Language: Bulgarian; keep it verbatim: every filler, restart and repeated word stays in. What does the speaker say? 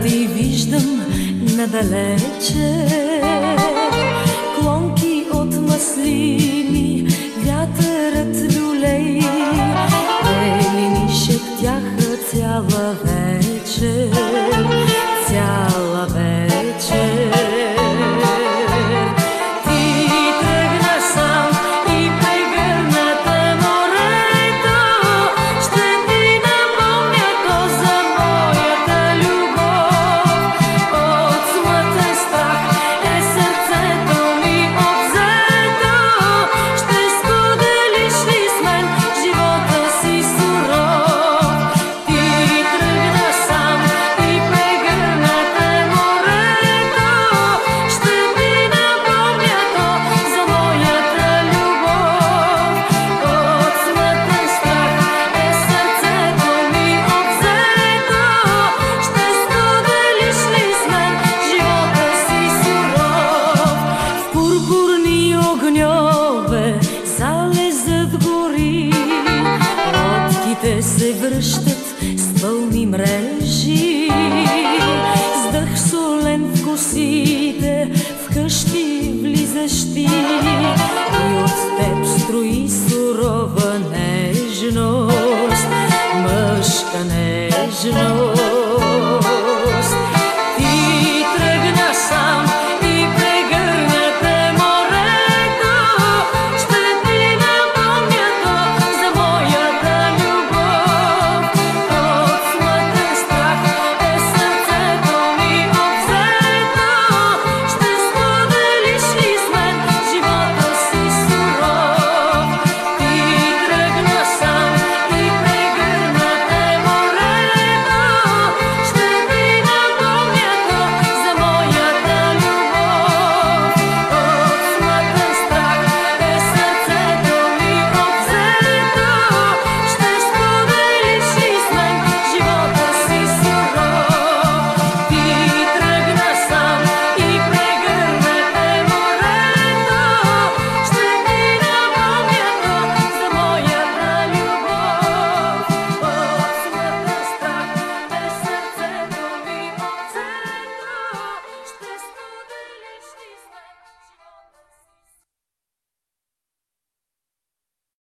ти виждам надалече, клонки от маслини, вятърът люлей, елини шептяха цяла вечер, цяла вечер. Залезат гори, лодките се връщат с пълни мрежи, с дъх солен в косите, вкъщи влизащи, и от теб строи сурова нежност, мъжка нежност.